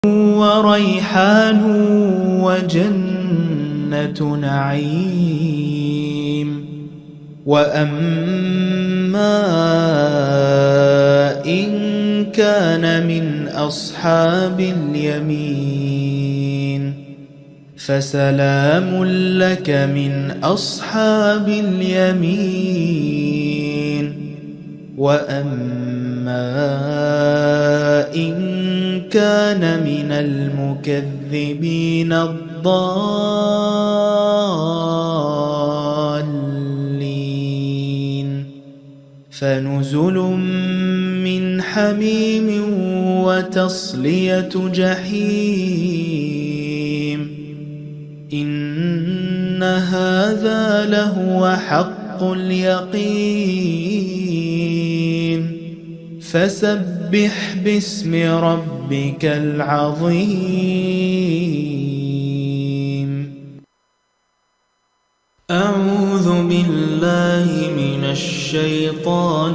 وريحان وجنة نعيم. وأما إن كان من أصحاب اليمين فسلام لك من أصحاب اليمين. وأما إن كان من المكذبين الضالين فنزل من حميم وتصلية جحيم. إن هذا لهو حق اليقين. فسبح باسم ربك العظيم. أعوذ بالله من الشيطان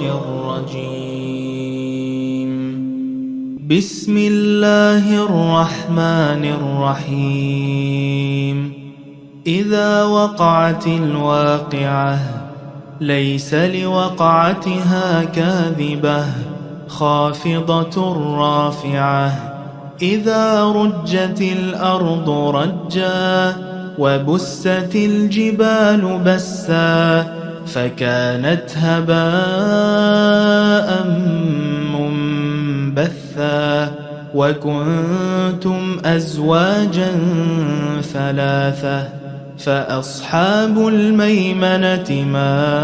الرجيم. بسم الله الرحمن الرحيم. إذا وقعت الواقعة ليس لوقعتها كاذبة خافضة رافعة. إذا رجت الأرض رجا وبست الجبال بسا فكانت هباء منبثا. وكنتم أزواجا ثلاثة فأصحاب الميمنة ما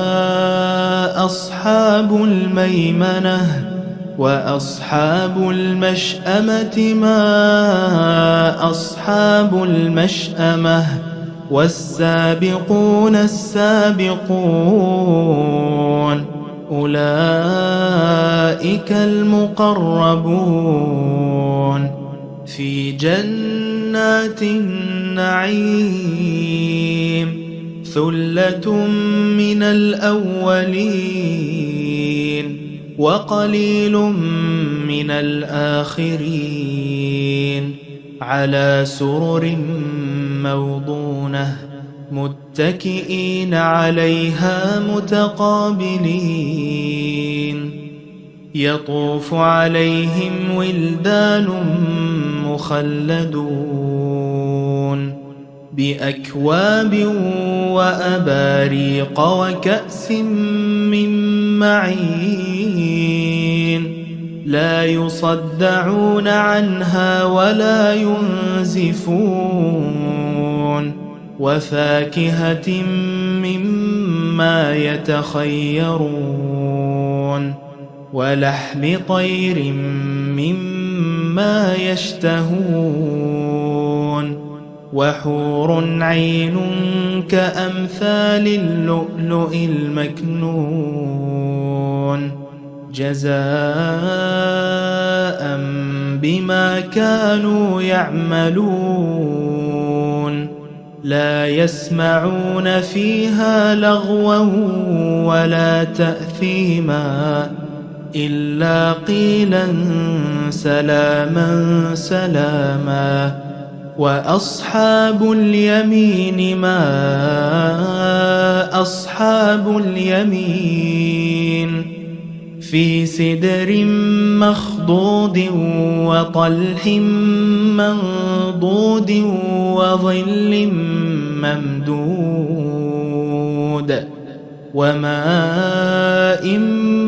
أصحاب الميمنة. وأصحاب المشأمة ما أصحاب المشأمة. والسابقون السابقون أولئك المقربون في جنات النعيم. ثلة من الأولين وقليل من الآخرين. على سرر موضونة متكئين عليها متقابلين. يطوف عليهم ولدان مخلدون بأكواب وأباريق وكأس من معين. لا يصدعون عنها ولا ينزفون. وفاكهة مما يتخيرون. ولحم طير مما يشتهون. وحور عين كأمثال اللؤلؤ المكنون جزاء بما كانوا يعملون. لا يسمعون فيها لغوا ولا تأثيما إلا قيلا سلاما سلاما. وأصحاب اليمين ما أصحاب اليمين. في سدر مخضود وطلح منضود وظل ممدود وماء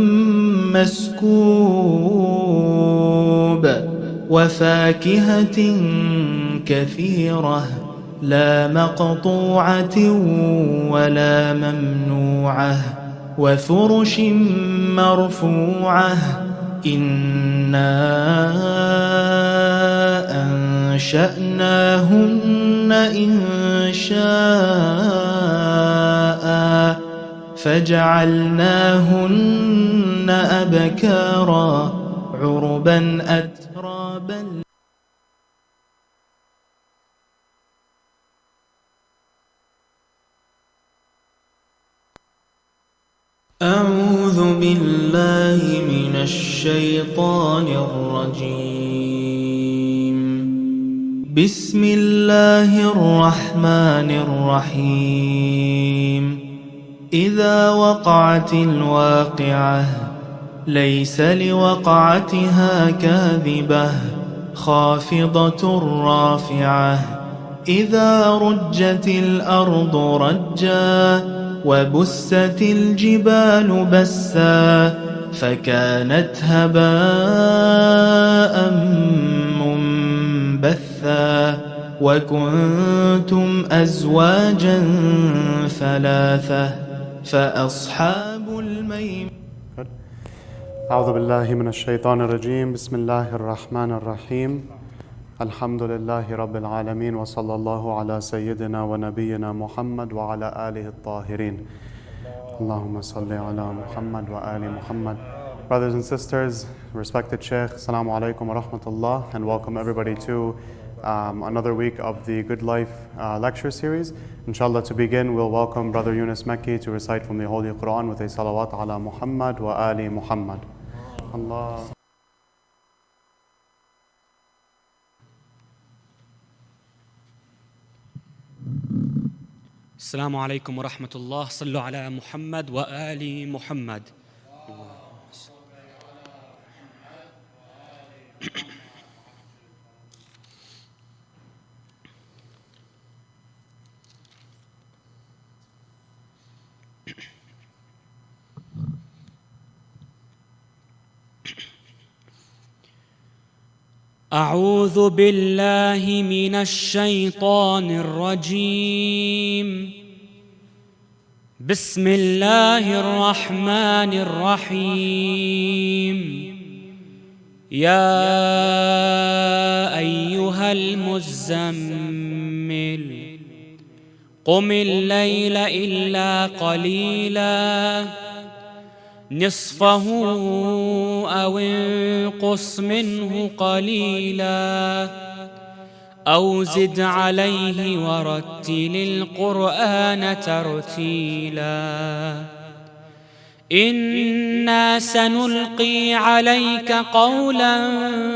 مسكوب. وفاكهة كثيرة لا مقطوعة ولا ممنوعة. وفرش مرفوعة. إنا أنشأناهن إنشاء فجعلناهن أبكارا عربا أترابا. أعوذ بالله من الشيطان الرجيم. بسم الله الرحمن الرحيم إذا وقعت الواقعة ليس لوقعتها كاذبة خافضة رافعة إذا رجت الأرض رجا وبست الجبال بسا فكانت هباء منبثا وكنتم أزواجا ثلاثة فأصحاب الميمنة. أعوذ بالله من الشيطان الرجيم. بسم الله الرحمن الرحيم. الحمد لله رب العالمين، وصلى الله على سيدنا ونبينا محمد وعلى آله الطاهرين. اللهم صل على محمد وآل Muhammad. Brothers and sisters, respected Sheikh, Assalamu alaikum wa rahmatullah, and welcome everybody to another week of the Good Life lecture series. Inshallah, to begin, we'll welcome Brother Yunus Mekki to recite from the Holy Quran with a salawat ala Muhammad wa Ali Muhammad. Allah. السلام عليكم ورحمة الله. صلوا على محمد وآل محمد. أعوذ بالله من الشيطان الرجيم. بسم الله الرحمن الرحيم. يا أيها المزمل قم الليل إلا قليلا نصفه أو انقص منه قليلا أو زد عليه ورتل القرآن ترتيلا. إنا سنلقي عليك قولا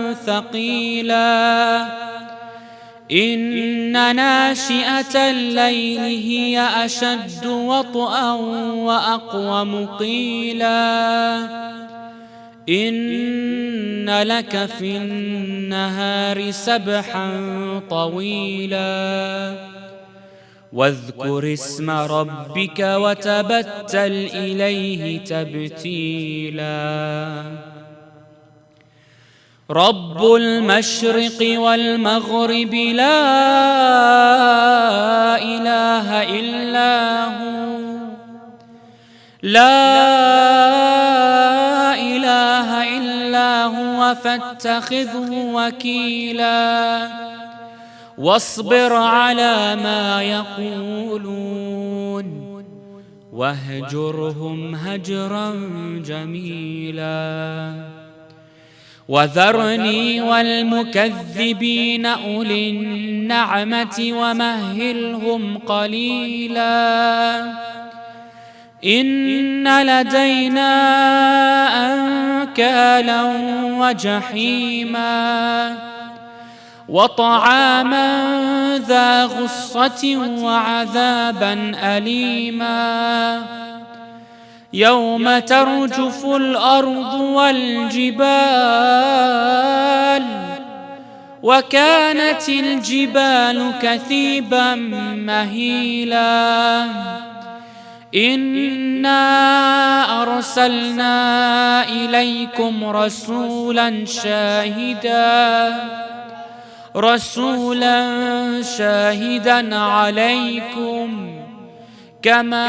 ثقيلا. إن ناشئة الليل هي أشد وطئا وأقوم قيلا. إن لك في النهار سبحا طويلا. واذكر اسم ربك وتبتل إليه تبتيلا. رب المشرق والمغرب لا إله إلا هو فاتخذه وكيلا. واصبر على ما يقولون واهجرهم هجرا جميلا. وذرني والمكذبين أولي النعمة ومهلهم قليلا. إن لدينا أنكالا وجحيما وطعاما ذا غصة وعذابا أليما. يوم ترجف الأرض والجبال وكانت الجبال كثيبا مهيلا. إنا أرسلنا إليكم رسولا شاهدا عليكم كما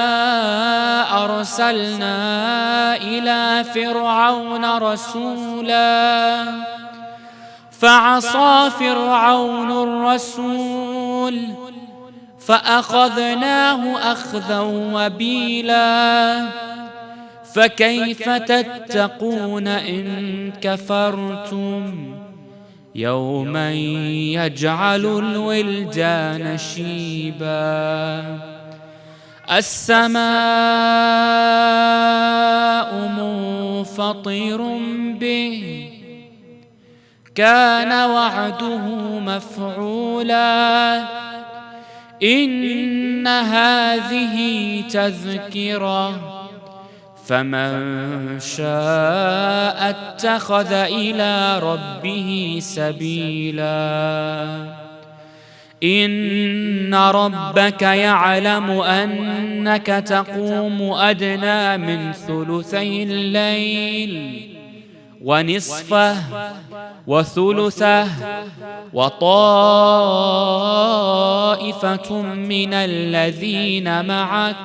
أرسلنا إلى فرعون رسولا فعصى فرعون الرسول فأخذناه أخذا وبيلا. فكيف تتقون إن كفرتم يوما يجعل الولدان شيبا. السماء منفطر به كان وعده مفعولا إن هذه تذكرة فمن شاء اتخذ إلى ربه سبيلا إن ربك يعلم أنك تقوم أدنى من ثلثي الليل ونصفه وثلثه وطائفة من الذين معك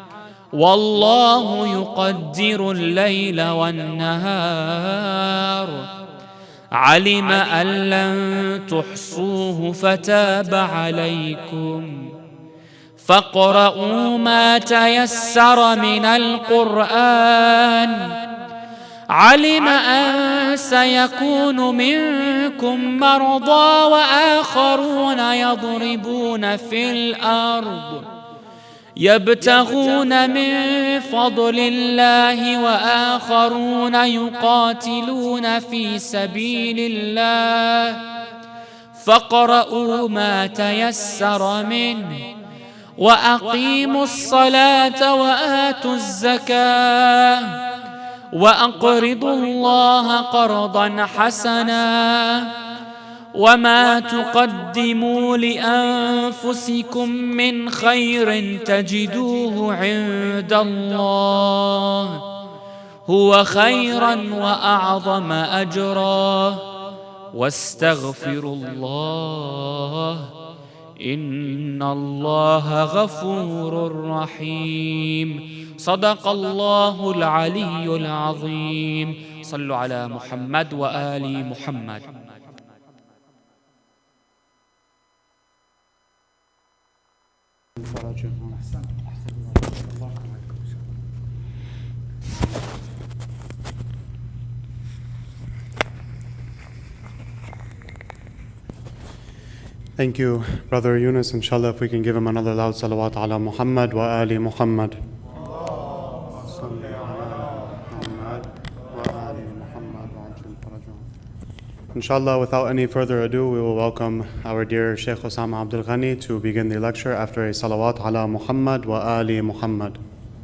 والله يقدر الليل والنهار علم أن لن تحصوه فتاب عليكم فاقرؤوا ما تيسر من القرآن علم أن سيكون منكم مرضى وآخرون يضربون في الأرض يبتغون من فضل الله وآخرون يقاتلون في سبيل الله فاقرؤوا ما تيسر منه وأقيموا الصلاة وآتوا الزكاة وأقرضوا الله قرضا حسنا وما تقدموا لأنفسكم من خير تجدوه عند الله هو خيرا وأعظم أجرا واستغفروا الله إن الله غفور رحيم صدق الله العلي العظيم صلوا على محمد وآل محمد. Thank you, Brother Yunus. Inshallah, if we can give him another loud salawat ala Muhammad wa ali Muhammad. Inshallah, without any further ado, we will welcome our dear Shaykh Osama Abdul Ghani to begin the lecture after a salawat ala Muhammad wa ali Muhammad.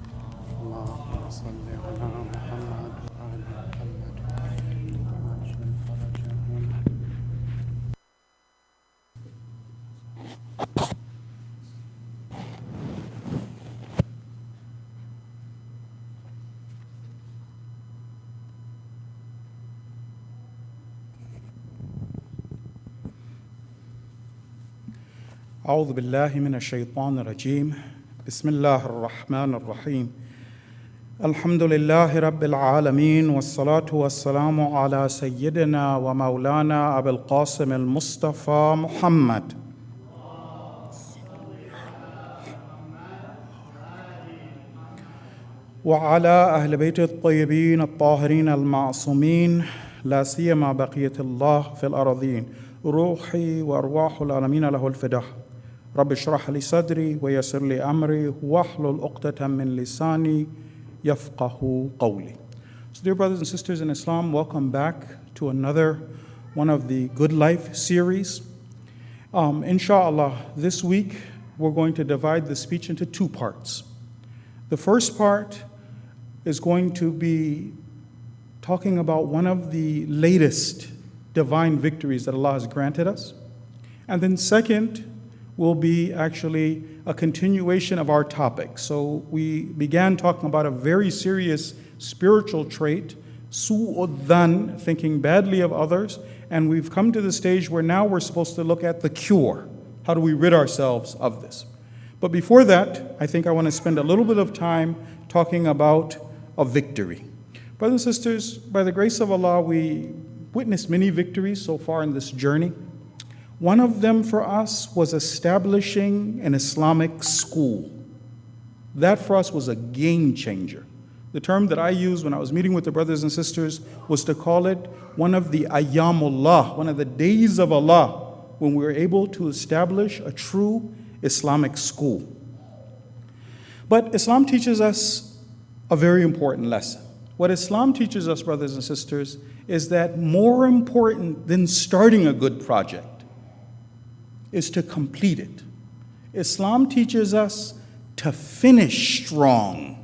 أعوذ بالله من الشيطان الرجيم بسم الله الرحمن الرحيم الحمد لله رب العالمين والصلاة والسلام على سيدنا ومولانا أبي القاسم المصطفى محمد وعلى أهل بيت الطيبين الطاهرين المعصومين لا سيما بقية الله في الأراضين روحي وأرواح العالمين له الفداء رب اشرح لي صدري ويسر لي أمري واحلل عقدة من لساني يفقه قولي. So dear brothers and sisters in Islam, welcome back to another one of the Good Life series. Inshallah, this week we're going to divide the speech into two parts. The first part is going to be talking about one of the latest divine victories that Allah has granted us. And then second will be actually a continuation of our topic. So we began talking about a very serious spiritual trait, su'ud-dhan, thinking badly of others, and we've come to the stage where now we're supposed to look at the cure. How do we rid ourselves of this? But before that, I think I want to spend a little bit of time talking about a victory. Brothers and sisters, by the grace of Allah, we witnessed many victories so far in this journey. One of them for us was establishing an Islamic school. That for us was a game changer. The term that I used when I was meeting with the brothers and sisters was to call it one of the ayyamullah, one of the days of Allah, when we were able to establish a true Islamic school. But Islam teaches us a very important lesson. What Islam teaches us, brothers and sisters, is that more important than starting a good project is to complete it. Islam teaches us to finish strong.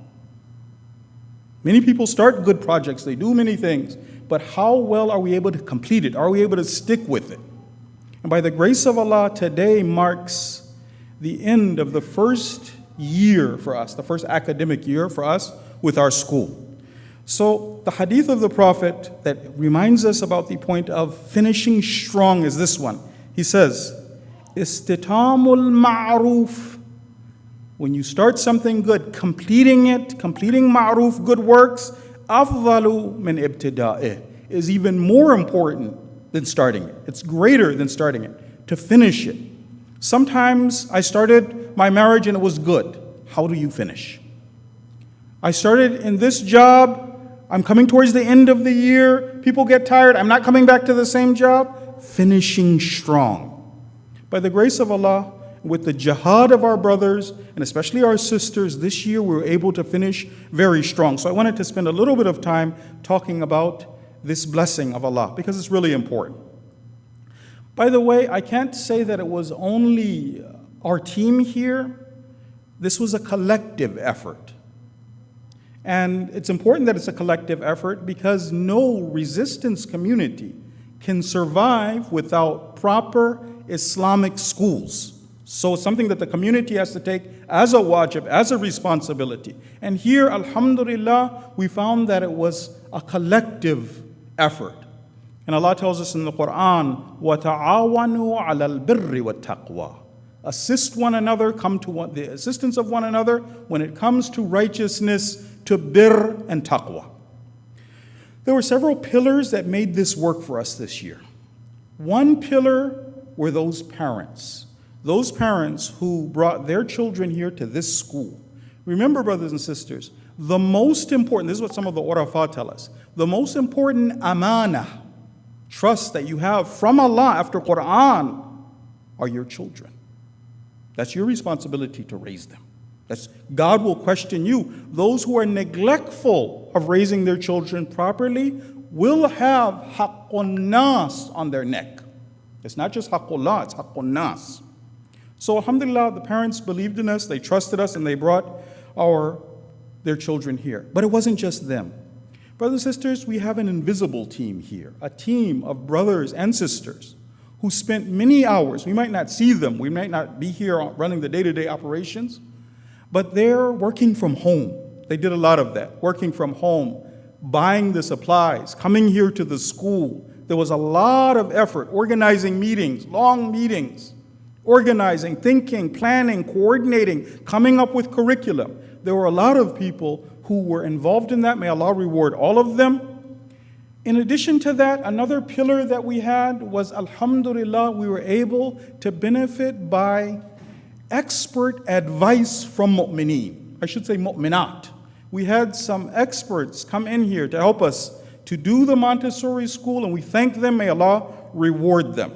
Many people start good projects, they do many things, but how well are we able to complete it? Are we able to stick with it? And by the grace of Allah, today marks the end of the first year for us, the first academic year for us with our school. So the hadith of the Prophet that reminds us about the point of finishing strong is this one. He says, Istitamul ma'ruf. When you start something good, completing ma'ruf, good works, afdalu min ibtida'ih, is even more important than starting it. It's greater than starting it, to finish it. Sometimes I started my marriage and it was good. How do you finish? I started in this job, I'm coming towards the end of the year, people get tired, I'm not coming back to the same job. Finishing strong. By the grace of Allah, with the jihad of our brothers, and especially our sisters, this year we were able to finish very strong. So I wanted to spend a little bit of time talking about this blessing of Allah, because it's really important. By the way, I can't say that it was only our team here. This was a collective effort. And it's important that it's a collective effort because no resistance community can survive without proper Islamic schools. So it's something that the community has to take as a wajib, as a responsibility. And here, alhamdulillah, we found that it was a collective effort. And Allah tells us in the Quran, وَتَعَاوَنُوا عَلَى الْبِرِّ وَالتَّقْوَى. Assist one another, come to the assistance of one another when it comes to righteousness, to birr and taqwa. There were several pillars that made this work for us this year. One pillar were those parents who brought their children here to this school. Remember, brothers and sisters, the most important, this is what some of the urafa tell us, the most important amana, trust that you have from Allah after Quran are your children. That's your responsibility to raise them. God will question you. Those who are neglectful of raising their children properly will have haqqun nas on their neck. It's not just haqqullah, it's haqqun nas. So alhamdulillah, the parents believed in us, they trusted us, and they brought their children here. But it wasn't just them. Brothers and sisters, we have an invisible team here, a team of brothers and sisters who spent many hours. We might not see them, we might not be here running the day-to-day operations, but they're working from home. They did a lot of that, working from home, buying the supplies, coming here to the school. There was a lot of effort, organizing meetings, long meetings, organizing, thinking, planning, coordinating, coming up with curriculum. There were a lot of people who were involved in that. May Allah reward all of them. In addition to that, another pillar that we had was, alhamdulillah, we were able to benefit by expert advice from mu'mineen. I should say mu'minat. We had some experts come in here to help us to do the Montessori school, and we thank them. May Allah reward them.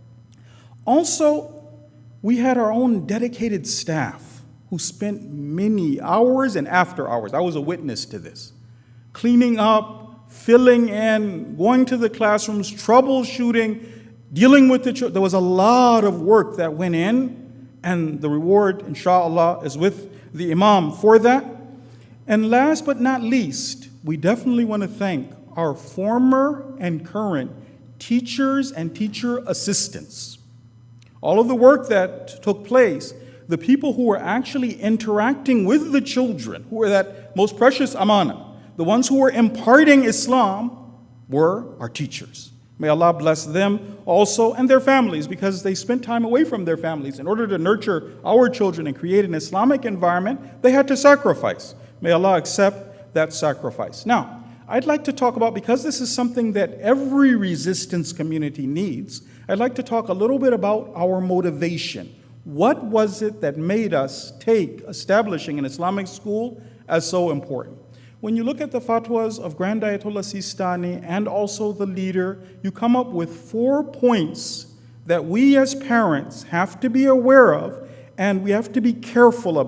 Also, we had our own dedicated staff who spent many hours and after hours. I was a witness to this. Cleaning up, filling in, going to the classrooms, troubleshooting, dealing with the children. There was a lot of work that went in, and the reward, inshallah, is with the Imam for that. And last but not least, we definitely want to thank our former and current teachers and teacher assistants. All of the work that took place, the people who were actually interacting with the children, who were that most precious amana, the ones who were imparting Islam were our teachers. May Allah bless them also and their families, because they spent time away from their families. In order to nurture our children and create an Islamic environment, they had to sacrifice. May Allah accept that sacrifice. Now, I'd like to talk about, because this is something that every resistance community needs, I'd like to talk a little bit about our motivation. What was it that made us take establishing an Islamic school as so important? When you look at the fatwas of Grand Ayatollah Sistani and also the leader, you come up with 4 points that we as parents have to be aware of and we have to be careful about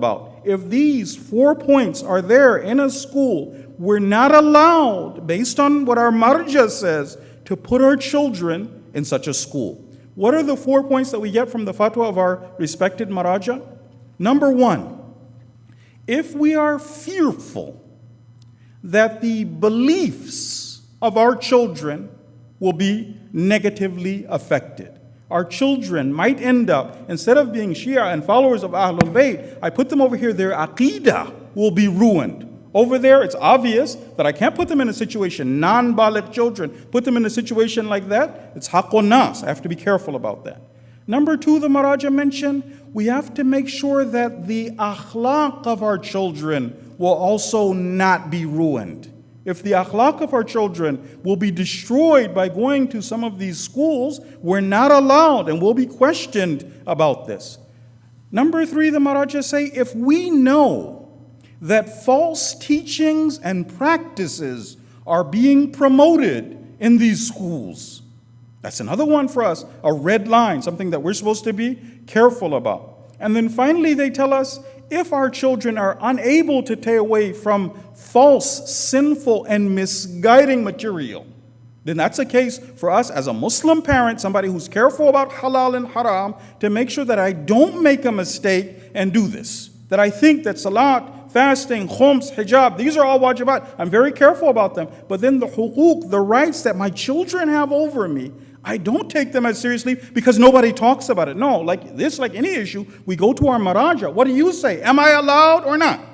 if these 4 points are there in a school, we're not allowed, based on what our marja says, to put our children in such a school. What are the 4 points that we get from the fatwa of our respected maraja? Number 1, if we are fearful that the beliefs of our children will be negatively affected, our children might end up, instead of being Shia and followers of Ahlul Bayt, I put them over here, their aqidah will be ruined. Over there, it's obvious that I can't put them in a situation, non-baligh children, put them in a situation like that. It's haqqun nas. I have to be careful about that. Number 2, the Maraja mentioned, we have to make sure that the akhlaq of our children will also not be ruined. If the akhlaq of our children will be destroyed by going to some of these schools, we're not allowed and will be questioned about this. Number 3, the Maraja say, if we know that false teachings and practices are being promoted in these schools, that's another one for us, a red line, something that we're supposed to be careful about. And then finally, they tell us, if our children are unable to stay away from false, sinful, and misguiding material, then that's a case for us as a Muslim parent, somebody who's careful about halal and haram, to make sure that I don't make a mistake and do this. That I think that salat, fasting, khums, hijab, these are all wajibat. I'm very careful about them. But then the huquq, the rights that my children have over me, I don't take them as seriously because nobody talks about it. No, like this, like any issue, we go to our maraja. What do you say? Am I allowed or not?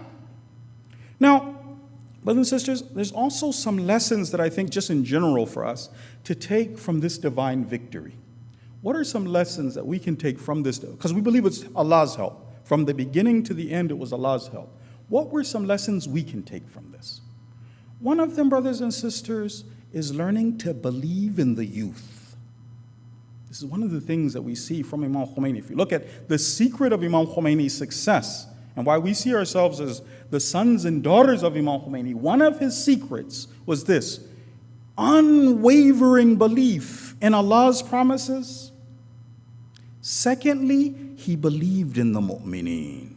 Now, brothers and sisters, there's also some lessons that I think just in general for us to take from this divine victory. What are some lessons that we can take from this? Because we believe it's Allah's help. From the beginning to the end, it was Allah's help. What were some lessons we can take from this? One of them, brothers and sisters, is learning to believe in the youth. This is one of the things that we see from Imam Khomeini. If you look at the secret of Imam Khomeini's success and why we see ourselves as the sons and daughters of Imam Khomeini, one of his secrets was this: unwavering belief in Allah's promises. Secondly, he believed in the mu'mineen.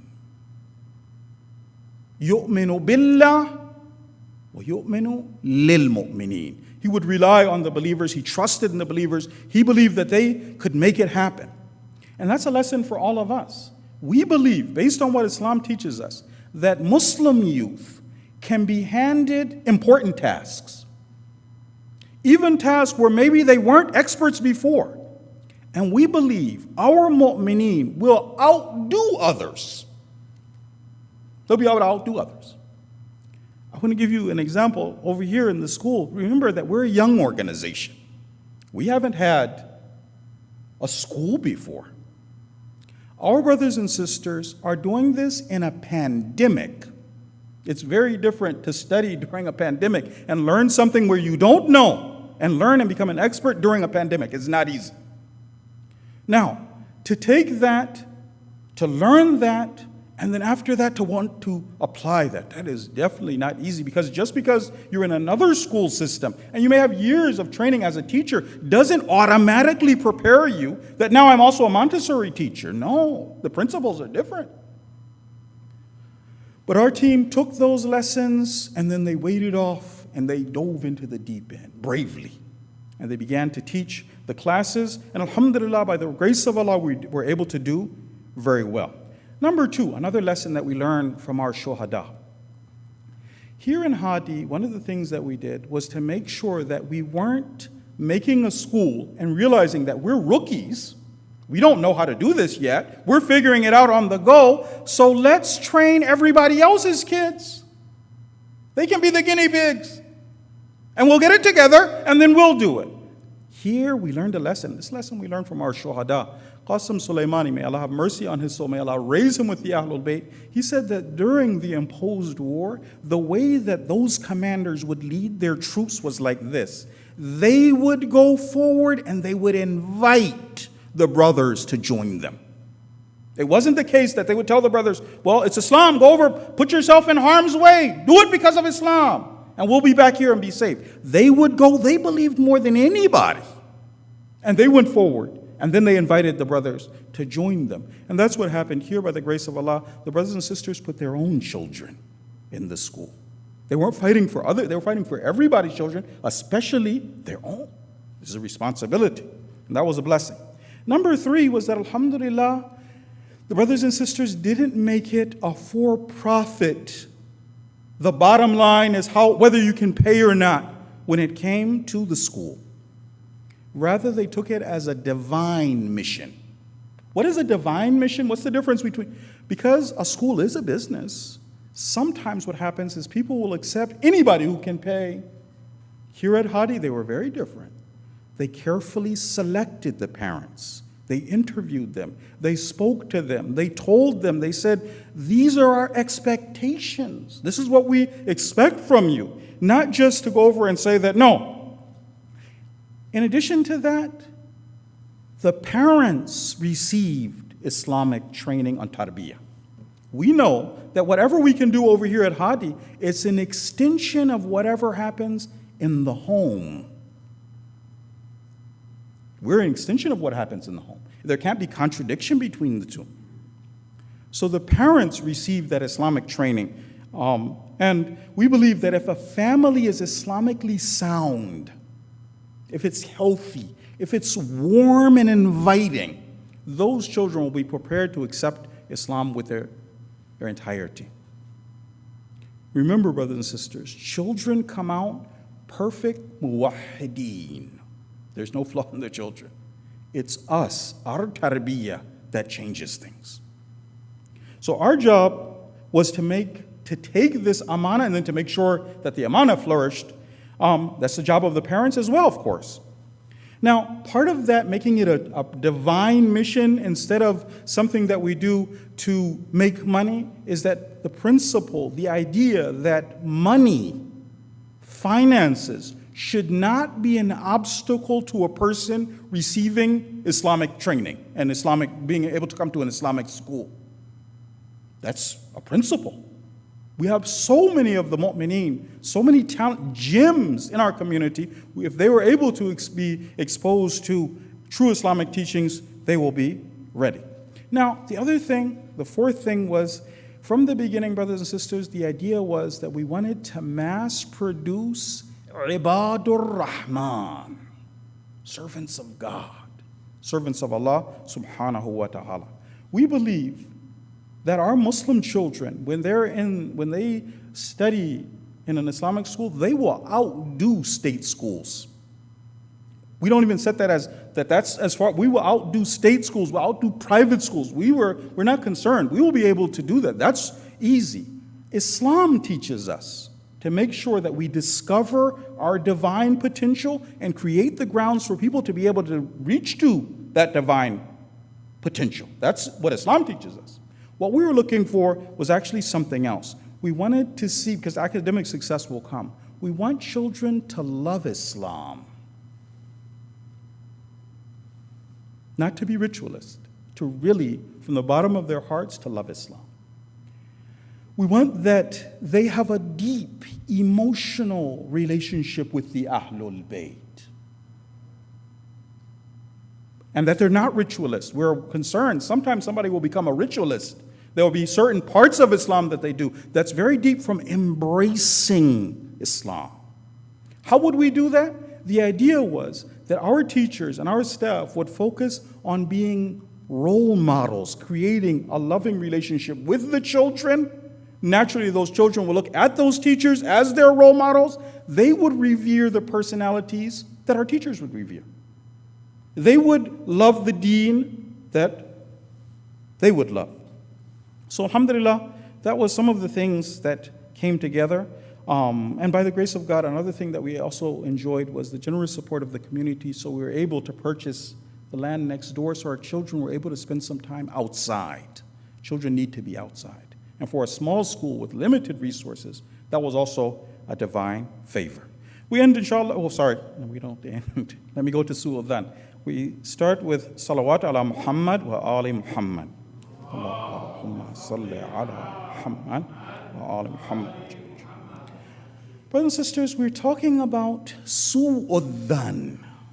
يُؤْمِنُ بِاللَّهِ وَيُؤْمِنُ لِلْمُؤْمِنِينَ. He would rely on the believers. He trusted in the believers. He believed that they could make it happen. And that's a lesson for all of us. We believe, based on what Islam teaches us, that Muslim youth can be handed important tasks. Even tasks where maybe they weren't experts before. And we believe our mu'mineen will outdo others. They'll be able to outdo others. I want to give you an example over here in the school. Remember that we're a young organization. We haven't had a school before. Our brothers and sisters are doing this in a pandemic. It's very different to study during a pandemic and learn something where you don't know and learn and become an expert during a pandemic. It's not easy. Now, to take that, to learn that, and then after that to want to apply that is definitely not easy, because just because you're in another school system and you may have years of training as a teacher doesn't automatically prepare you that now I'm also a Montessori teacher. No, the principles are different. But our team took those lessons and then they waded off and they dove into the deep end bravely. And they began to teach the classes. And alhamdulillah, by the grace of Allah, we were able to do very well. Number 2, another lesson that we learned from our shuhada. Here in Hadi, one of the things that we did was to make sure that we weren't making a school and realizing that we're rookies. We don't know how to do this yet. We're figuring it out on the go. So let's train everybody else's kids. They can be the guinea pigs. And we'll get it together and then we'll do it. Here we learned a lesson. This lesson we learned from our shuhada. Qasim Sulaimani, may Allah have mercy on his soul, may Allah raise him with the Ahlul Bayt. He said that during the imposed war, the way that those commanders would lead their troops was like this. They would go forward and they would invite the brothers to join them. It wasn't the case that they would tell the brothers, well, it's Islam, go over, put yourself in harm's way, do it because of Islam, and we'll be back here and be safe. They would go, they believed more than anybody. And they went forward. And then they invited the brothers to join them. And that's what happened here by the grace of Allah. The brothers and sisters put their own children in the school. They weren't fighting for others, they were fighting for everybody's children, especially their own. This is a responsibility. And that was a blessing. Number 3 was that, alhamdulillah, the brothers and sisters didn't make it a for-profit. The bottom line is whether you can pay or not when it came to the school. Rather, they took it as a divine mission. What is a divine mission? What's the difference between? Because a school is a business, sometimes what happens is people will accept anybody who can pay. Here at Hadi, they were very different. They carefully selected the parents. They interviewed them. They spoke to them. They told them, they said, these are our expectations. This is what we expect from you. Not just to go over and say that, no. In addition to that, the parents received Islamic training on tarbiyah. We know that whatever we can do over here at Hadi, it's an extension of whatever happens in the home. We're an extension of what happens in the home. There can't be contradiction between the two. So the parents received that Islamic training. And we believe that if a family is Islamically sound, if it's healthy, if it's warm and inviting, those children will be prepared to accept Islam with their entirety. Remember, brothers and sisters, children come out perfect muwahideen. There's no flaw in the children. It's us, our tarbiyah, that changes things. So our job was to take this amana and then to make sure that the amana flourished. That's the job of the parents as well, of course. Now, part of that, making it a divine mission instead of something that we do to make money, is that the principle, the idea that money, finances, should not be an obstacle to a person receiving Islamic training and being able to come to an Islamic school. That's a principle. We have so many of the mu'mineen, so many talent gems in our community. If they were able to be exposed to true Islamic teachings, they will be ready. Now, the fourth thing was, from the beginning, brothers and sisters, the idea was that we wanted to mass produce Ibadur Rahman, servants of God, servants of Allah subhanahu wa ta'ala. We believe that our Muslim children, when they study in an Islamic school, they will outdo state schools. We don't even set that that's as far. We will outdo state schools, we'll outdo private schools. We're not concerned. We will be able to do that. That's easy. Islam teaches us to make sure that we discover our divine potential and create the grounds for people to be able to reach to that divine potential. That's what Islam teaches us. What we were looking for was actually something else. We wanted to see, because academic success will come, we want children to love Islam. Not to be ritualist, to really, from the bottom of their hearts, to love Islam. We want that they have a deep emotional relationship with the Ahlul Bayt. And that they're not ritualists. We're concerned sometimes somebody will become a ritualist. There will be certain parts of Islam that they do that's very deep from embracing Islam. How would we do that? The idea was that our teachers and our staff would focus on being role models, creating a loving relationship with the children. Naturally, those children will look at those teachers as their role models. They would revere the personalities that our teachers would revere. They would love the deen that they would love. So alhamdulillah, that was some of the things that came together. And by the grace of God, another thing that we also enjoyed was the generous support of the community. So we were able to purchase the land next door so our children were able to spend some time outside. Children need to be outside. And for a small school with limited resources, that was also a divine favor. We end, inshallah, we don't end. Let me go to Surah then. We start with Salawat ala Muhammad wa ali Muhammad. Allahumma salli ala Muhammad wa ali Muhammad. Brothers and sisters, we're talking about su'udhan.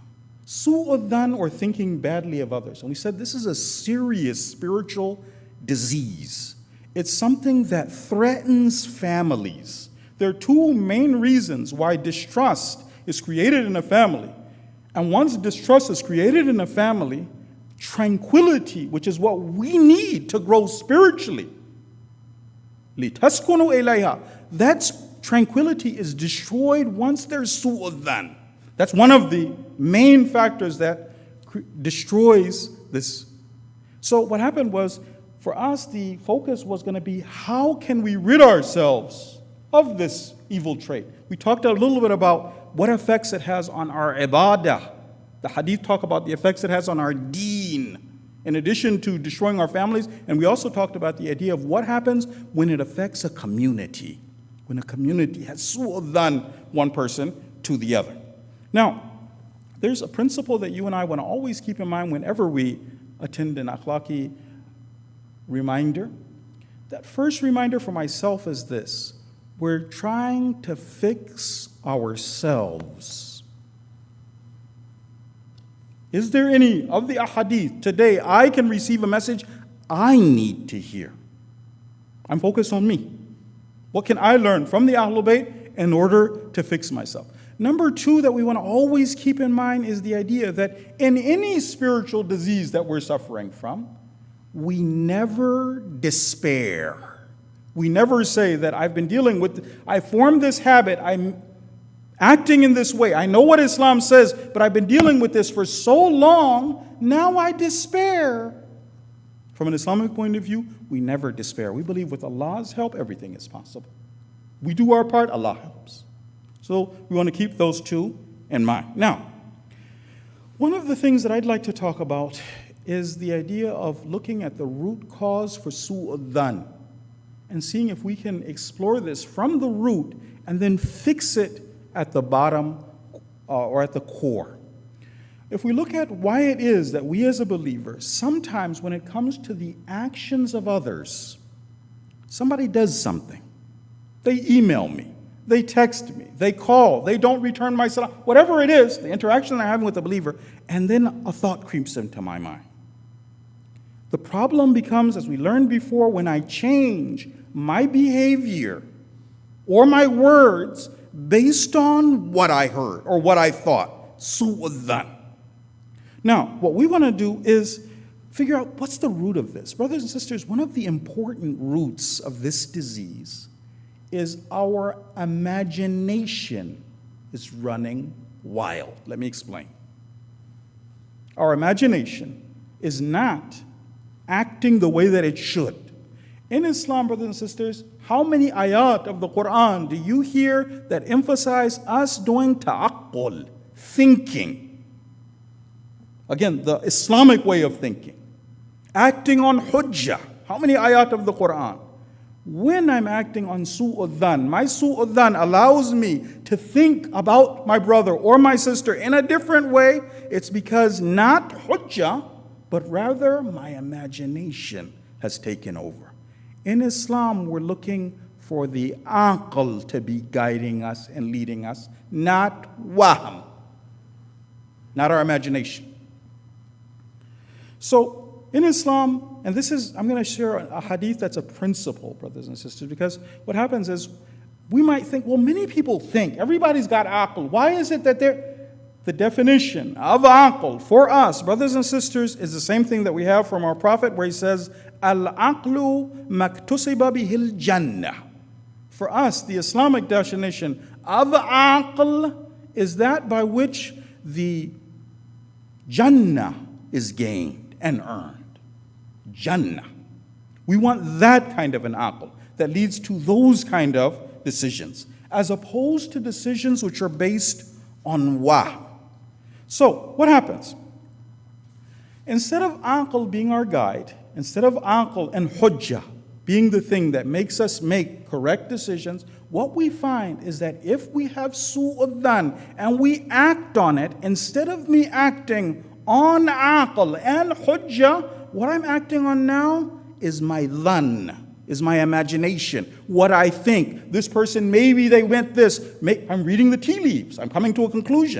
Su'udhan, or thinking badly of others. And we said this is a serious spiritual disease. It's something that threatens families. There are two main reasons why distrust is created in a family. And once distrust is created in a family, tranquility, which is what we need to grow spiritually, لِتَسْكُنُوا إِلَيْهَا, that tranquility is destroyed once there's su'udhan. That's one of the main factors that destroys this. So what happened was, for us, the focus was going to be, how can we rid ourselves of this evil trait? We talked a little bit about what effects it has on our ibadah. The hadith talk about the effects it has on our deen, in addition to destroying our families. And we also talked about the idea of what happens when it affects a community, when a community has su'udhan one person to the other. Now, there's a principle that you and I want to always keep in mind whenever we attend an akhlaqi reminder. That first reminder for myself is this: we're trying to fix ourselves. Is there any of the ahadith today I can receive a message I need to hear? I'm focused on me. What can I learn from the Ahlul Bayt in order to fix myself? Number two that we want to always keep in mind is the idea that in any spiritual disease that we're suffering from, we never despair. We never say that I formed this habit, I'm acting in this way. I know what Islam says, but I've been dealing with this for so long, now I despair. From an Islamic point of view, we never despair. We believe with Allah's help, everything is possible. We do our part, Allah helps. So we want to keep those two in mind. Now, one of the things that I'd like to talk about is the idea of looking at the root cause for su'udhan and seeing if we can explore this from the root and then fix it at the bottom or at the core. If we look at why it is that we as a believer, sometimes when it comes to the actions of others, somebody does something. They email me, they text me, they call, they don't return my salam, whatever it is, the interaction I'm having with the believer, and then a thought creeps into my mind. The problem becomes, as we learned before, when I change my behavior or my words based on what I heard or what I thought, su'udhan. Now, what we want to do is figure out what's the root of this. Brothers and sisters, one of the important roots of this disease is our imagination is running wild. Let me explain. Our imagination is not acting the way that it should. In Islam, brothers and sisters, how many ayat of the Quran do you hear that emphasize us doing ta'aqqul, thinking? Again, the Islamic way of thinking. Acting on hujjah. How many ayat of the Quran? When I'm acting on su'udhan, my su'udhan allows me to think about my brother or my sister in a different way. It's because not hujjah, but rather my imagination has taken over. In Islam, we're looking for the aql to be guiding us and leading us, not wahm, not our imagination. So in Islam, and this is, I'm going to share a hadith that's a principle, brothers and sisters, because what happens is we might think, well, many people think, everybody's got aql. Why is it that the definition of aql for us, brothers and sisters, is the same thing that we have from our Prophet, where he says, al-aqlu maktusiba bihil jannah. For us, the Islamic definition of aql is that by which the jannah is gained and earned. Jannah. We want that kind of an aql that leads to those kind of decisions, as opposed to decisions which are based on wahm. So, what happens? Instead of aql being our guide, instead of aql and hujjah being the thing that makes us make correct decisions, what we find is that if we have su'udhan and we act on it, instead of me acting on aql and hujjah, what I'm acting on now is my dhann, is my imagination, what I think. This person, maybe they went this. I'm reading the tea leaves. I'm coming to a conclusion.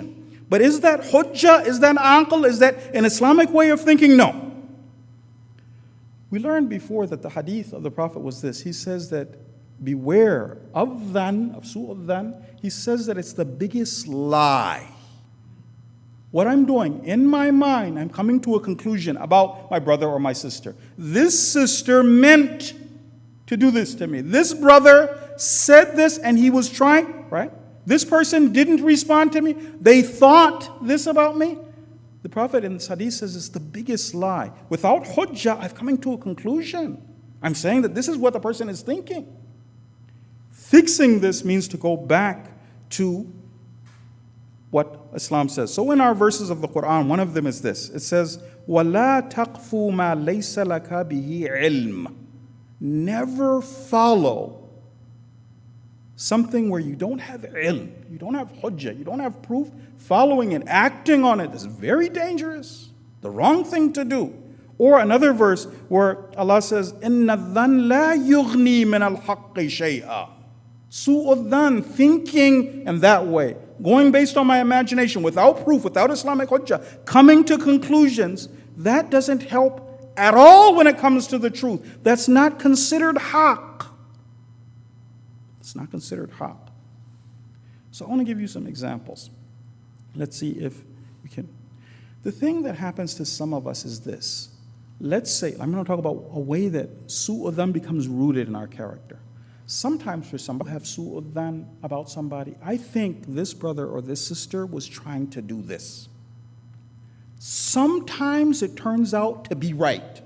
But is that hujjah? Is that aql? Is that an Islamic way of thinking? No. We learned before that the hadith of the Prophet was this. He says that beware of dhan, of su'u dhan. He says that it's the biggest lie. What I'm doing, in my mind, I'm coming to a conclusion about my brother or my sister. This sister meant to do this to me. This brother said this and he was trying, right? This person didn't respond to me. They thought this about me. The Prophet in this hadith says it's the biggest lie. Without hujjah, I'm coming to a conclusion. I'm saying that this is what the person is thinking. Fixing this means to go back to what Islam says. So in our verses of the Quran, one of them is this. It says, وَلَا تَقْفُ مَا لَيْسَ لَكَ بِهِ عِلْمٍ. Never follow something where you don't have ilm, you don't have hujjah, you don't have proof. Following it, acting on it is very dangerous, the wrong thing to do. Or another verse where Allah says, إِنَّ الظَّنَّ لَا يُغْنِي مِنَ الْحَقِّ شَيْئًا. Su'u dhan, thinking in that way, going based on my imagination, without proof, without Islamic hujjah, coming to conclusions, that doesn't help at all when it comes to the truth. That's not considered haqq. It's not considered haqq. So I want to give you some examples. Let's see if we can. The thing that happens to some of us is this. Let's say, I'm going to talk about a way that su'u dhan becomes rooted in our character. Sometimes for somebody who have su'u dhan about somebody, I think this brother or this sister was trying to do this. Sometimes it turns out to be right.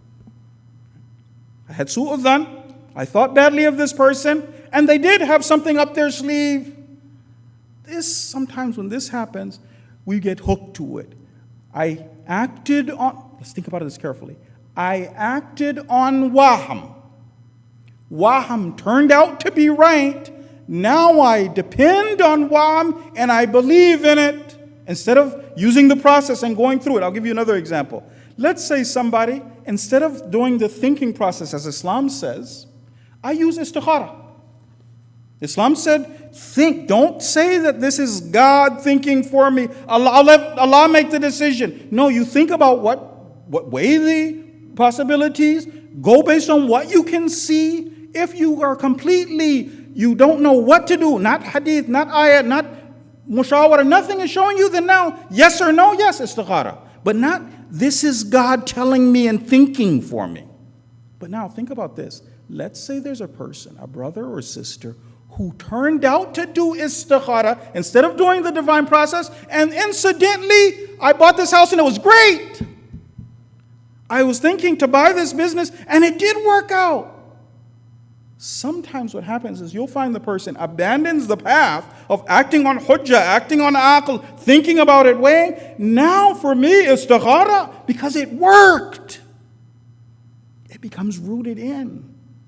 I had su'u dhan, I thought badly of this person, and they did have something up their sleeve. Sometimes when this happens, we get hooked to it. I acted on, let's think about this carefully. I acted on wahm. Wahm turned out to be right. Now I depend on wahm and I believe in it instead of using the process and going through it. I'll give you another example. Let's say somebody, instead of doing the thinking process as Islam says, I use istikhara. Islam said, think, don't say that this is God thinking for me. I'll let Allah make the decision. No, you think about what weigh the possibilities, go based on what you can see. If you are completely, you don't know what to do, not hadith, not ayat, not mushawara, nothing is showing you, then now, yes or no, yes, istikhara. But not, this is God telling me and thinking for me. But now think about this. Let's say there's a person, a brother or sister, who turned out to do istikhara instead of doing the divine process, and incidentally, I bought this house and it was great. I was thinking to buy this business and it did work out. Sometimes what happens is you'll find the person abandons the path of acting on hujjah, acting on aql, thinking about it, weighing. Now for me, istikhara, because it worked. It becomes rooted in.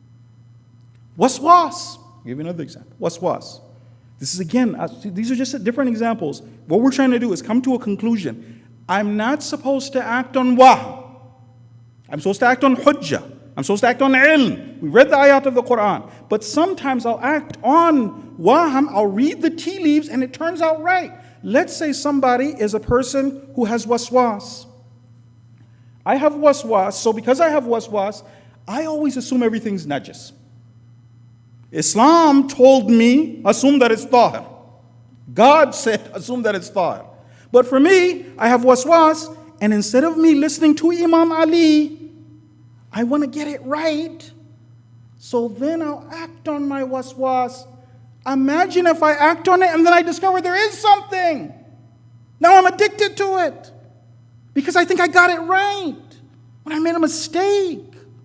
Waswas. I'll give you another example. Waswas. This is again, these are just different examples. What we're trying to do is come to a conclusion. I'm not supposed to act on wahm. I'm supposed to act on hujjah. I'm supposed to act on ilm. We read the ayat of the Quran. But sometimes I'll act on wahm, I'll read the tea leaves, and it turns out right. Let's say somebody is a person who has waswas. I have waswas, so because I have waswas, I always assume everything's najis. Islam told me, assume that it's tahir. God said, assume that it's tahir. But for me, I have waswas, and instead of me listening to Imam Ali, I want to get it right. So then I'll act on my waswas. Imagine if I act on it and then I discover there is something. Now I'm addicted to it because I think I got it right when I made a mistake.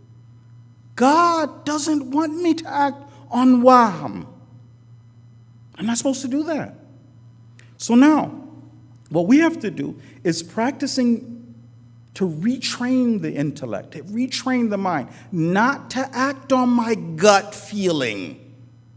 God doesn't want me to act on wahm. I'm not supposed to do that. So now, what we have to do is practicing to retrain the intellect, to retrain the mind, not to act on my gut feeling.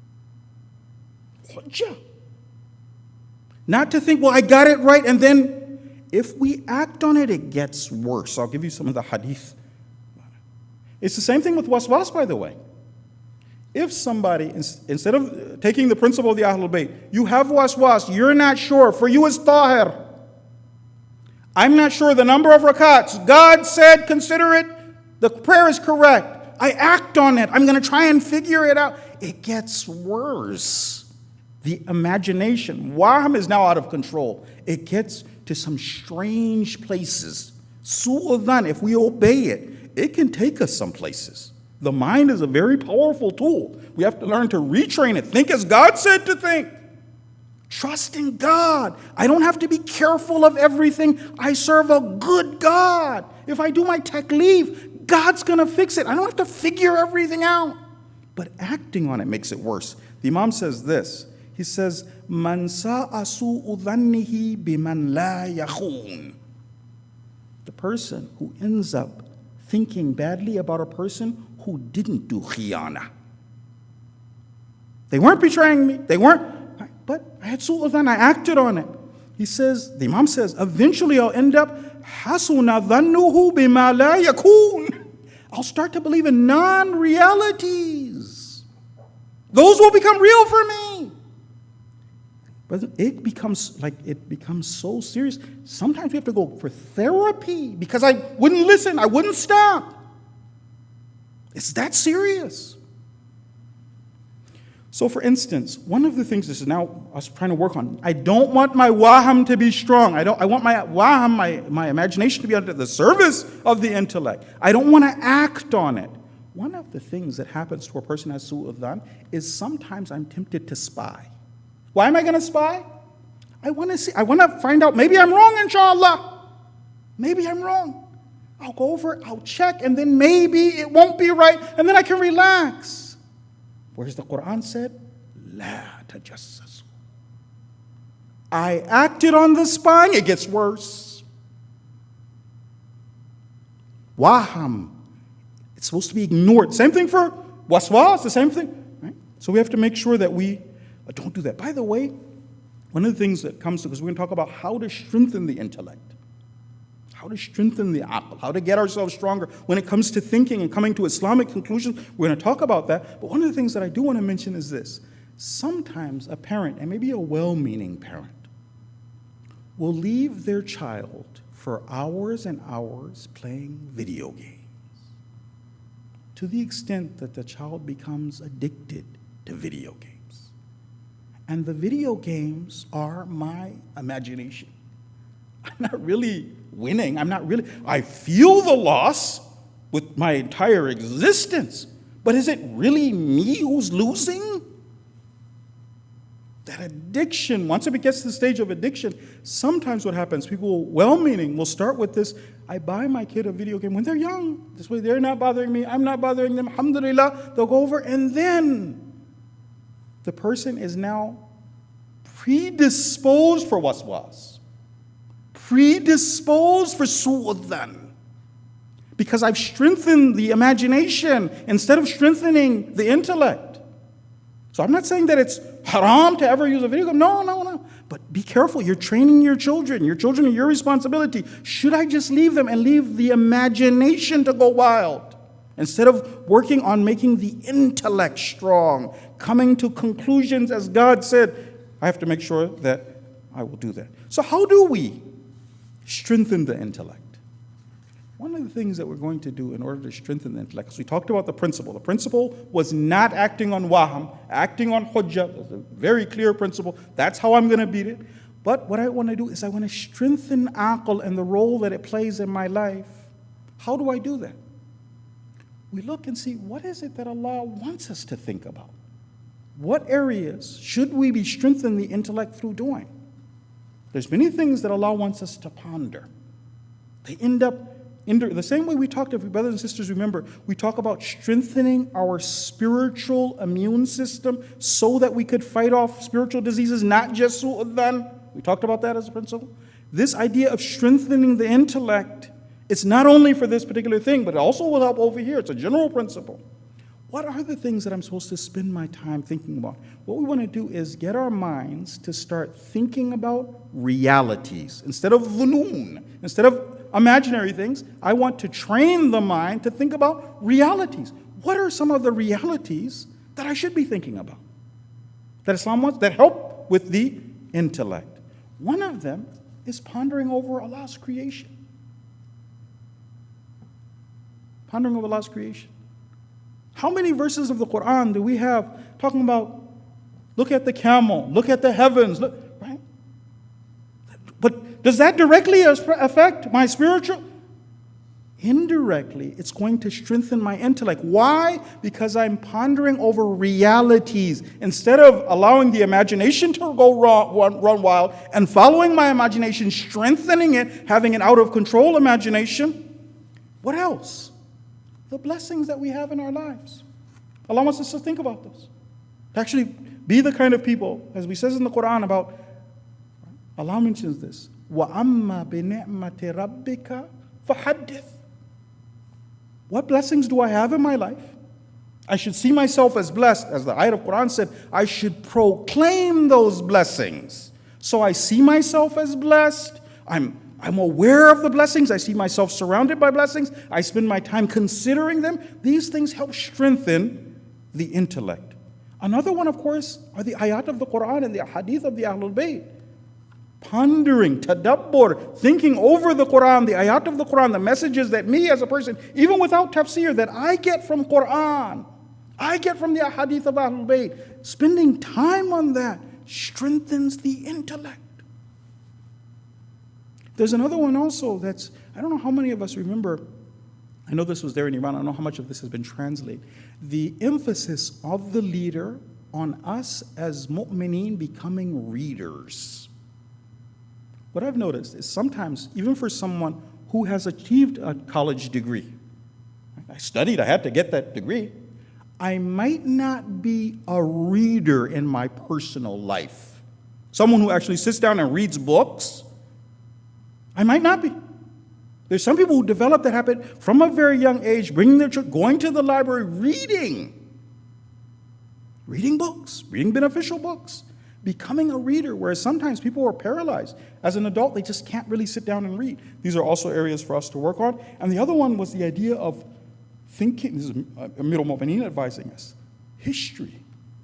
Hujjah. Not to think, well, I got it right, and then if we act on it, it gets worse. I'll give you some of the hadith. It's the same thing with waswas, by the way. If somebody, instead of taking the principle of the Ahlul Bayt, you have waswas, you're not sure, for you it's tahir. I'm not sure the number of rakats. God said, consider it. The prayer is correct. I act on it. I'm going to try and figure it out. It gets worse. The imagination, wahm, is now out of control. It gets to some strange places. Su'udhan, if we obey it, it can take us some places. The mind is a very powerful tool. We have to learn to retrain it. Think as God said to think. Trust in God. I don't have to be careful of everything. I serve a good God. If I do my taklif, God's going to fix it. I don't have to figure everything out. But acting on it makes it worse. The Imam says this. He says, Man sa'a su'u dhannihi biman la yakhun. The person who ends up thinking badly about a person who didn't do khiyana. They weren't betraying me. They weren't. But I had su'u dhan. I acted on it. He says, the Imam says, eventually I'll end up hasuna dhannuhu bima la yakun. I'll start to believe in non-realities. Those will become real for me. But it becomes so serious. Sometimes we have to go for therapy because I wouldn't listen. I wouldn't stop. It's that serious. So for instance, one of the things this is now us trying to work on, I don't want my waham to be strong. I want my waham, my imagination to be under the service of the intellect. I don't want to act on it. One of the things that happens to a person who has su'u dhan is sometimes I'm tempted to spy. Why am I going to spy? I want to see. I want to find out. Maybe I'm wrong, inshallah. Maybe I'm wrong. I'll go over, I'll check, and then maybe it won't be right, and then I can relax. Whereas the Quran said, La tajassasu. I acted on the spying, it gets worse. Waham. It's supposed to be ignored. Same thing for waswas, the same thing. Right? So we have to make sure that we don't do that. By the way, one of the things that comes to, because we're going to talk about how to strengthen the intellect, how to strengthen the aql, how to get ourselves stronger when it comes to thinking and coming to Islamic conclusions. We're going to talk about that. But one of the things that I do want to mention is this. Sometimes a parent, and maybe a well-meaning parent, will leave their child for hours and hours playing video games to the extent that the child becomes addicted to video games. And the video games are my imagination. I'm not really winning. I feel the loss with my entire existence. But is it really me who's losing? That addiction, once it gets to the stage of addiction, sometimes what happens, people well-meaning will start with this, I buy my kid a video game when they're young. This way they're not bothering me, I'm not bothering them, alhamdulillah, they'll go over, and then the person is now predisposed for waswas, predisposed for su'u dhan, because I've strengthened the imagination instead of strengthening the intellect. So I'm not saying that it's haram to ever use a video game. No. But be careful. You're training your children. Your children are your responsibility. Should I just leave them and leave the imagination to go wild instead of working on making the intellect strong, coming to conclusions as God said? I have to make sure that I will do that. So how do we strengthen the intellect? One of the things that we're going to do in order to strengthen the intellect, because we talked about the principle. The principle was not acting on waham, acting on hujjah. That's a very clear principle. That's how I'm going to beat it. But what I want to do is I want to strengthen aql and the role that it plays in my life. How do I do that? We look and see, what is it that Allah wants us to think about? What areas should we be strengthening the intellect through doing? There's many things that Allah wants us to ponder. They end up the same way we talked, if we brothers and sisters remember, we talk about strengthening our spiritual immune system so that we could fight off spiritual diseases, not just su'u dhan. We talked about that as a principle. This idea of strengthening the intellect, it's not only for this particular thing, but it also will help over here. It's a general principle. What are the things that I'm supposed to spend my time thinking about? What we want to do is get our minds to start thinking about realities instead of dhunoon, instead of imaginary things. I want to train the mind to think about realities. What are some of the realities that I should be thinking about? That Islam wants, that help with the intellect. One of them is pondering over Allah's creation. Pondering over Allah's creation. How many verses of the Quran do we have talking about, look at the camel, look at the heavens, look, right? But does that directly affect my spiritual? Indirectly, it's going to strengthen my intellect. Why? Because I'm pondering over realities. Instead of allowing the imagination to go run wild and following my imagination, strengthening it, having an out-of-control imagination, what else? The blessings that we have in our lives. Allah wants us to think about this. To actually be the kind of people, as we says in the Quran about, Allah mentions this, وَأَمَّا بِنِعْمَةِ رَبِّكَ فَحَدِّثْ. What blessings do I have in my life? I should see myself as blessed. As the ayat of Quran said, I should proclaim those blessings. So I see myself as blessed. I'm aware of the blessings. I see myself surrounded by blessings. I spend my time considering them. These things help strengthen the intellect. Another one, of course, are the ayat of the Quran and the hadith of the Ahlul Bayt. Pondering, tadabbur, thinking over the Quran, the ayat of the Quran, the messages that me as a person, even without tafsir, that I get from Quran, I get from the hadith of Ahlul Bayt. Spending time on that strengthens the intellect. There's another one also that's, I don't know how many of us remember, I know this was there in Iran, I don't know how much of this has been translated. The emphasis of the leader on us as mu'mineen becoming readers. What I've noticed is sometimes, even for someone who has achieved a college degree, I studied, I had to get that degree, I might not be a reader in my personal life. Someone who actually sits down and reads books, I might not be. There's some people who develop that habit from a very young age, bringing their children, going to the library, reading books, reading beneficial books, becoming a reader, whereas sometimes people are paralyzed. As an adult, they just can't really sit down and read. These are also areas for us to work on. And the other one was the idea of thinking, this is Amirul Mu'mineen advising us, history.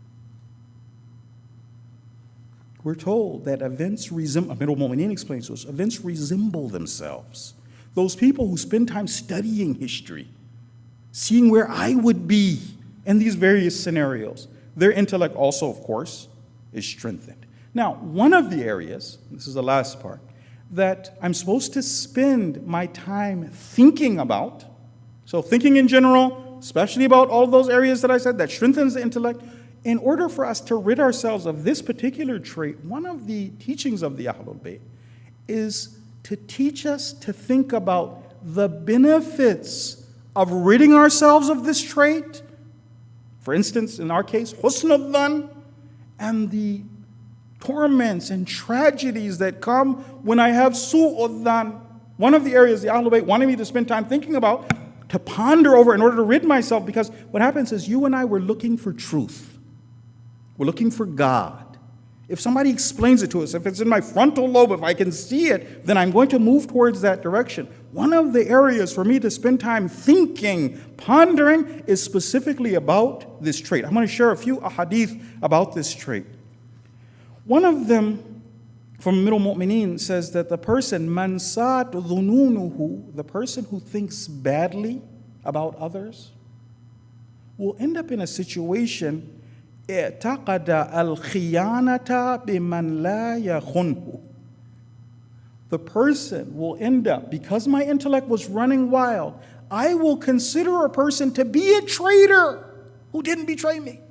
We're told that events resemble, Amirul Mu'mineen explains to us, events resemble themselves. Those people who spend time studying history, seeing where I would be in these various scenarios, their intellect also, of course, is strengthened. Now, one of the areas, this is the last part, that I'm supposed to spend my time thinking about, so thinking in general, especially about all those areas that I said that strengthens the intellect, in order for us to rid ourselves of this particular trait, one of the teachings of the Ahlul Bayt is to teach us to think about the benefits of ridding ourselves of this trait. For instance, in our case, husn al-dhan, and the torments and tragedies that come when I have su'ud-dhan. One of the areas the Ahlul Bayt wanted me to spend time thinking about, to ponder over in order to rid myself, because what happens is you and I were looking for truth. We're looking for God. If somebody explains it to us, if it's in my frontal lobe, if I can see it, then I'm going to move towards that direction. One of the areas for me to spend time thinking, pondering, is specifically about this trait. I'm going to share a few ahadith about this trait. One of them from Amirul Mu'mineen says that the person, man sa'at dhununuhu, the person who thinks badly about others, will end up in a situation اعتقد الخيانة بمن لا يخنه. The person will end up, because my intellect was running wild, I will consider a person to be a traitor who didn't betray me.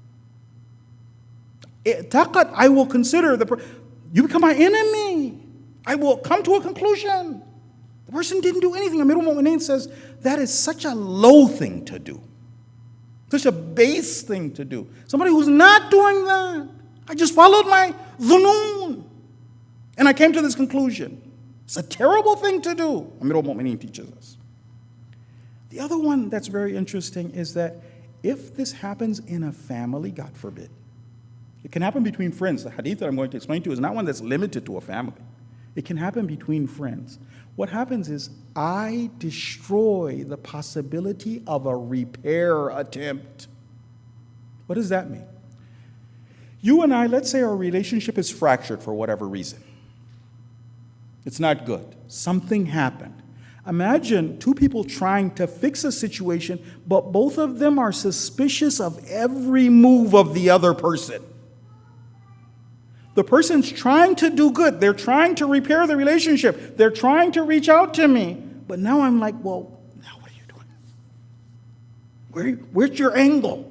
اعتقد, I will consider you become my enemy. I will come to a conclusion. The person didn't do anything. Amirul Mu'mineen says that is such a low thing to do. Such a base thing to do. Somebody who's not doing that. I just followed my dhunoon. And I came to this conclusion. It's a terrible thing to do. Amirul Mu'mineen teaches us. The other one that's very interesting is that if this happens in a family, God forbid, it can happen between friends. The hadith that I'm going to explain to you is not one that's limited to a family. It can happen between friends. What happens is I destroy the possibility of a repair attempt. What does that mean? You and I, let's say our relationship is fractured for whatever reason. It's not good. Something happened. Imagine two people trying to fix a situation, but both of them are suspicious of every move of the other person. The person's trying to do good. They're trying to repair the relationship. They're trying to reach out to me. But now I'm like, well, now what are you doing? Where's your angle?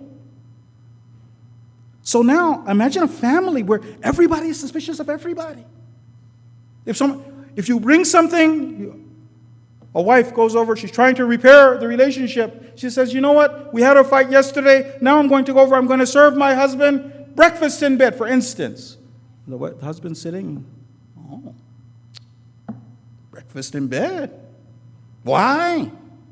So now imagine a family where everybody is suspicious of everybody. If you bring something, a wife goes over, she's trying to repair the relationship. She says, you know what? We had a fight yesterday. Now I'm going to go over, I'm going to serve my husband breakfast in bed, for instance. The husband's sitting, oh, breakfast in bed. Why?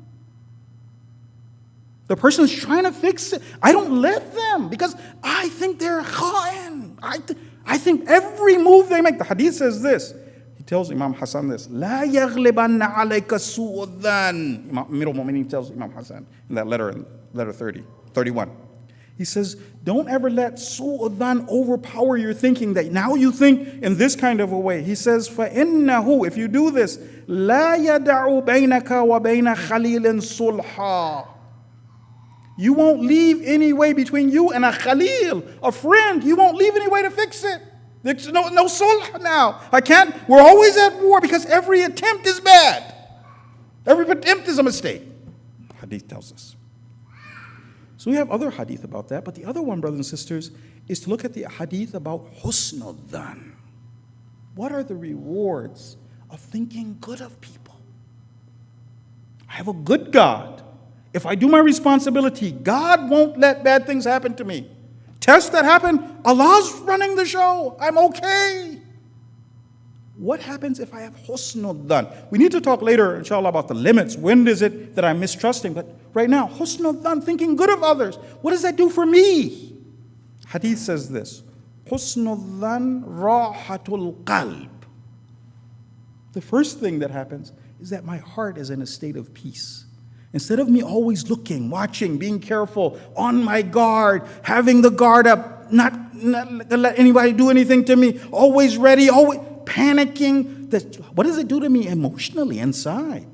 The person's trying to fix it. I don't let them because I think they're kha'in. I think every move they make, the hadith says this. He tells Imam Hassan this. لا يغلبن عليك سوء الظن. Amir al-Mu'mineen tells Imam Hassan in that letter 31. He says, don't ever let su'u dhan overpower your thinking that now you think in this kind of a way. He says, فَإِنَّهُ, if you do this, لَا يَدَعُ بَيْنَكَ وَبَيْنَ خَلِيلٍ صُلْحًا. You won't leave any way between you and a khalil, a friend. You won't leave any way to fix it. There's no sulh now. We're always at war because every attempt is bad. Every attempt is a mistake. Hadith tells us. So we have other hadith about that, but the other one, brothers and sisters, is to look at the hadith about husnul dhan. What are the rewards of thinking good of people? I have a good God. If I do my responsibility, God won't let bad things happen to me. Tests that happen, Allah's running the show. I'm okay. What happens if I have husnul dhan? We need to talk later, inshallah, about the limits. When is it that I'm mistrusting? But right now, husnul dhan, thinking good of others. What does that do for me? Hadith says this. Husnul dhan rahatul qalb. The first thing that happens is that my heart is in a state of peace. Instead of me always looking, watching, being careful, on my guard, having the guard up, not to let anybody do anything to me, always ready, always panicking. What does it do to me emotionally inside?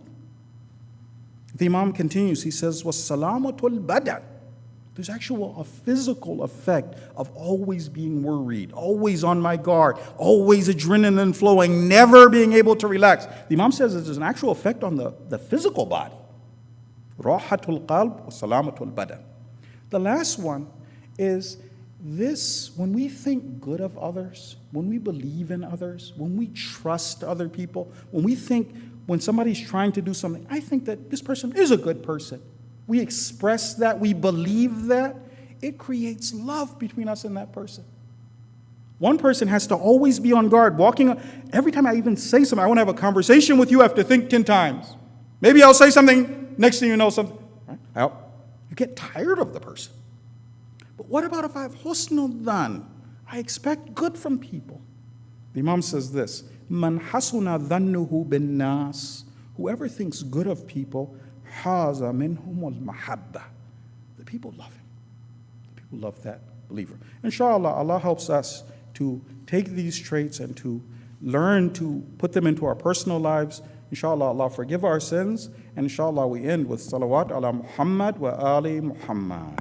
The Imam continues, he says, وَالسَّلَامَةُ الْبَدَنِ. There's actually a physical effect of always being worried, always on my guard, always adrenaline flowing, never being able to relax. The Imam says there's an actual effect on the physical body. Rahatul qalb wa salamatul badan. The last one is this: when we think good of others, when we believe in others, when we trust other people, when somebody's trying to do something, I think that this person is a good person. We express that, we believe that, it creates love between us and that person. One person has to always be on guard, every time I even say something, I want to have a conversation with you, I have to think 10 times. Maybe I'll say something, next thing you know, something. Right? You get tired of the person. But what about if I have husnul dhan? I expect good from people. The Imam says this, Man hasuna dhannuhu bin nas. Whoever thinks good of people, haza minhumul mahabba. The people love him. The people love that believer. Inshallah, Allah helps us to take these traits and to learn to put them into our personal lives. Inshallah, Allah forgive our sins. And inshallah, we end with salawat ala Muhammad wa ali Muhammad.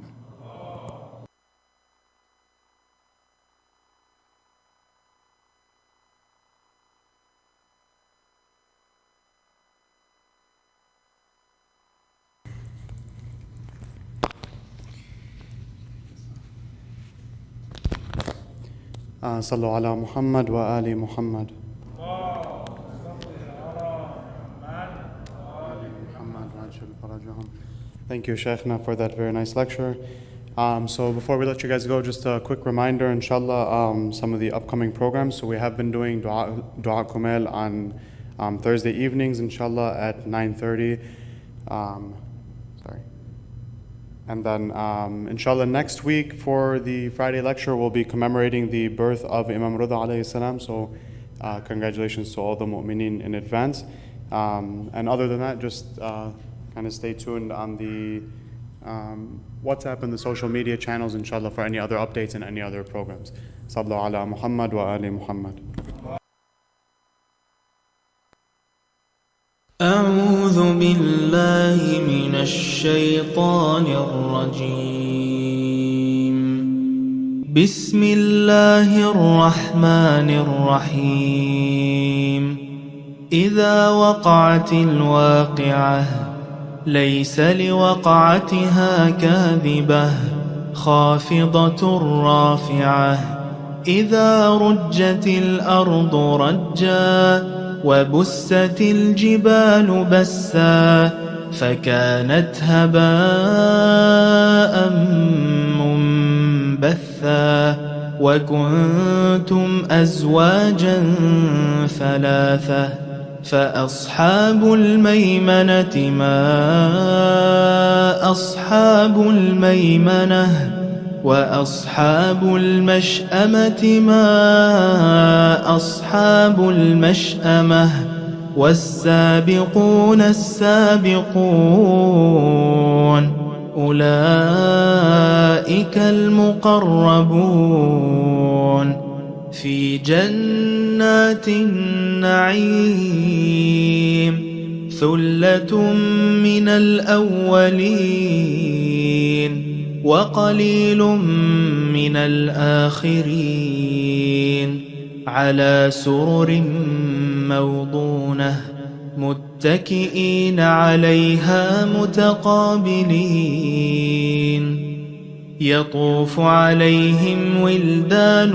Sallu ala Muhammad wa ali Muhammad. Thank you, Shaykhna, for that very nice lecture. So before we let you guys go, just a quick reminder, inshallah, some of the upcoming programs. So we have been doing Dua Kumail on Thursday evenings, inshallah, at 9:30. And then, inshallah, next week for the Friday lecture, we'll be commemorating the birth of Imam Rida alayhi salam. So congratulations to all the mu'mineen in advance. And other than that, just kind of stay tuned on the WhatsApp and the social media channels, inshallah, for any other updates and any other programs. Sallu ala Muhammad wa ali Muhammad. بالله من الشيطان الرجيم. بسم الله الرحمن الرحيم. إذا وقعت الواقعة ليس لوقعتها كاذبة خافضة رافعة. إذا رجت الأرض رجا وبست الجبال بسا فكانت هباء منبثا. وكنتم أزواجا ثلاثة فأصحاب الميمنة ما أصحاب الميمنة. وأصحاب المشأمة ما أصحاب المشأمة. والسابقون السابقون أولئك المقربون في جنات النعيم. ثلة من الأولين وقليل من الآخرين. على سرر موضونة متكئين عليها متقابلين. يطوف عليهم ولدان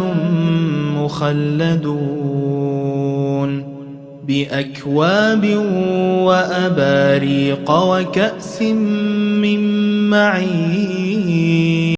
مخلدون بأكواب وأباريق وكأس من معين.